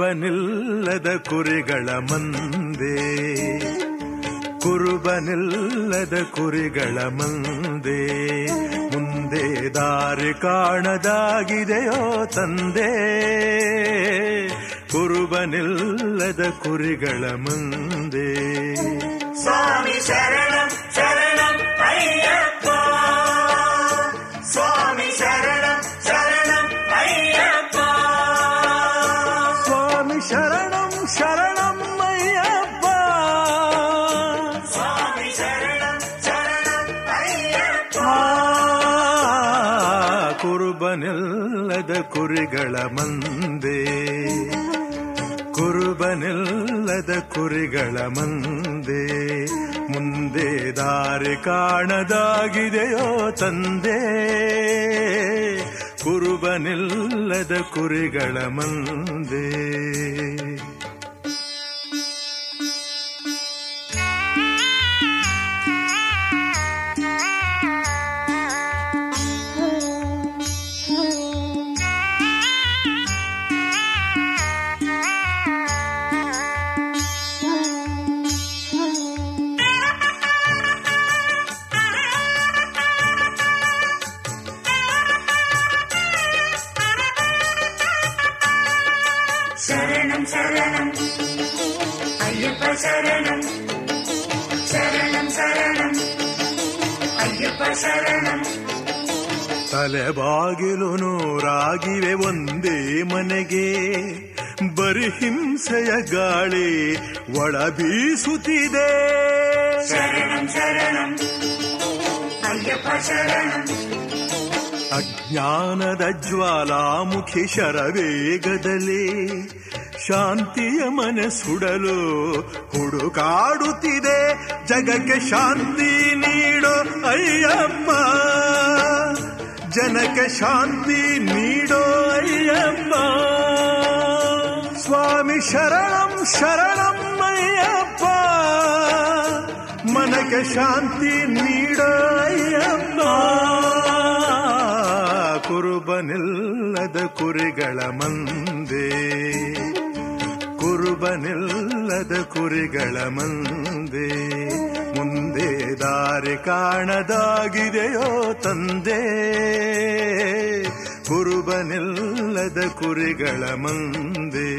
ಕುರುಬನಿಲ್ಲದ ಕುರಿಗಳ ಮಂದೆ, ಕುರುಬನಿಲ್ಲದ ಕುರಿಗಳ ಮಂದೆ, ಮುಂದೆ ದಾರಿ ಕಾಣದಾಗಿದೆಯೋ ತಂದೆ, ಕುರುಬನಿಲ್ಲದ ಕುರಿಗಳ ಮಂದೆ. ಸ್ವಾಮಿ ಶರಣಂ ಶರಣಂ ಅಯ್ಯಪ್ಪ, ಸ್ವಾಮಿ ಶರಣಂ ಶರಣಂ ಅಯ್ಯಪ್ಪ, ಸ್ವಾಮಿ ಶರಣಂ ಶರಣಂ ಅಯ್ಯಪ್ಪ, ಸ್ವಾಮಿ ಶರಣಂ ಶರಣಂ ಅಯ್ಯಪ್ಪ. ಕುರುಬನಿಲ್ಲದ ಕುರಿಗಳ ಮಂದೆ, ಕುರುಬನಿಲ್ಲದ ಕುರಿಗಳ ಮಂದೆ, ಮುಂದೆ ದಾರಿ ಕಾಣದಾಗಿದೆಯೋ ತಂದೆ, ಕುರುಬನಿಲ್ಲದ ಕುರಿಗಳ ಮಂದೆ. ಶರಣಂ ಶರಣಂ ಅಯ್ಯಪ್ಪ ಶರಣಂ, ಶರಣಂ ಶರಣಂ ಅಯ್ಯಪ್ಪ ಶರಣಂ. ತಲೆಬಾಗಿಲು ನೂರಾಗಿವೆ ಒಂದೇ ಮನೆಗೆ, ಬರಿ ಹಿಂಸೆಯ ಗಾಳಿ ಒಳ ಬೀಸುತ್ತಿದೆ. ಶರಣಂ ಶರಣಂ ಅಯ್ಯಪ್ಪ ಶರಣಂ. ಅಜ್ಞಾನದ ಜ್ವಾಲಾಮುಖಿ ಶರವೇಗದಲ್ಲಿ ಶಾಂತಿಯ ಮನೆ ಸುಡಲು ಹುಡುಕಾಡುತ್ತಿದೆ. ಜಗಕ್ಕೆ ಶಾಂತಿ ನೀಡೋ ಅಯ್ಯಪ್ಪ, ಜನಕ್ಕೆ ಶಾಂತಿ ನೀಡೋ ಅಯ್ಯಪ್ಪ. ಸ್ವಾಮಿ ಶರಣಂ ಶರಣಂ ಅಯ್ಯಪ್ಪ, ಮನಕ್ಕೆ ಶಾಂತಿ ನೀಡೋ ಅಯ್ಯಪ್ಪ. ಕುರುಬನಿಲ್ಲದ ಕುರಿಗಳ ಮಂದೆ, ಕುರುಬನಿಲ್ಲದ ಕುರಿಗಳ ಮಂದೆ, ಮುಂದೆ ದಾರಿ ಕಾಣದಾಗಿದೆಯೋ ತಂದೆ, ಕುರುಬನಿಲ್ಲದ ಕುರಿಗಳ ಮಂದೆ.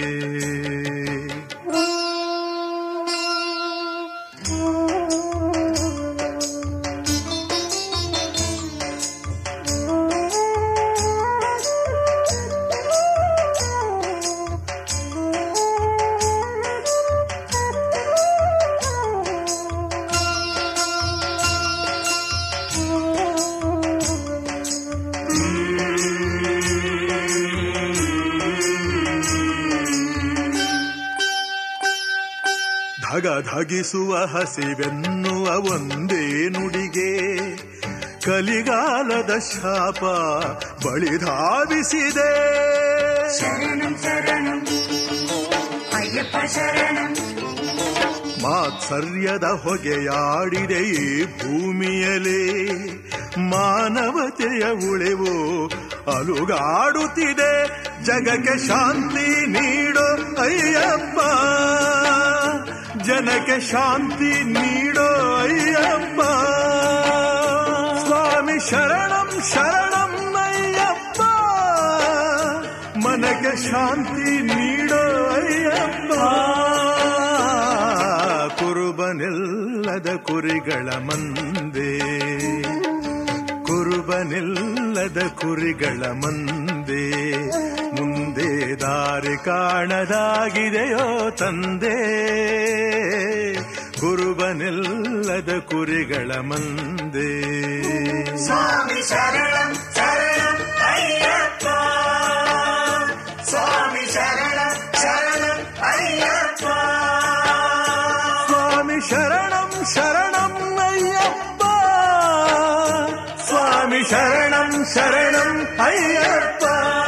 ಧಗಧಗಿಸುವ ಹಸಿವೆನ್ನುವ ಒಂದೇ ನುಡಿಗೆ ಕಲಿಗಾಲದ ಶಾಪ ಬಳಿಧಾವಿಸಿದೆ. ಶರಣಂ ಶರಣಂ ಅಯ್ಯಪ್ಪ ಶರಣಂ. ಮಾತ್ಸರ್ಯದ ಹೊಗೆಯಾಡಿದೆ ಈ ಭೂಮಿಯಲೇ, ಮಾನವತೆಯ ಉಳಿವು ಅಲುಗಾಡುತ್ತಿದೆ. ಜಗಕ್ಕೆ ಶಾಂತಿ ನೀಡೋ ಅಯ್ಯಪ್ಪ, ಜನಕ್ಕೆ ಶಾಂತಿ ನೀಡೋ ಅಯ್ಯಪ್ಪ. ಸ್ವಾಮಿ ಶರಣಂ ಶರಣಂ ಅಯ್ಯಪ್ಪ, ಮನಕ್ಕೆ ಶಾಂತಿ ನೀಡೋ ಅಯ್ಯಪ್ಪ. ಕುರುಬನಿಲ್ಲದ ಕುರಿಗಳ ಮಂದೆ, ಕುರುಬನಿಲ್ಲದ ಕುರಿಗಳ ಮಂದೆ, ಮುಂದೆ ದಾರಿ ಕಾಣದಾಗಿದೆಯೋ ತಂದೆ, ಕುರುಬನಿಲ್ಲದ ಕುರಿಗಳ ಮಂದೆ. ಸ್ವಾಮಿ ಶರಣಂ ಶರಣಂ ಅಯ್ಯಪ್ಪ, ಸ್ವಾಮಿ ಶರಣಂ ಶರಣಂ ಅಯ್ಯಪ್ಪ, ಸ್ವಾಮಿ ಶರಣಂ ಶರಣಂ ಅಯ್ಯಪ್ಪ, ಸ್ವಾಮಿ ಶರಣಂ ಶರಣಂ ಅಯ್ಯಪ್ಪ.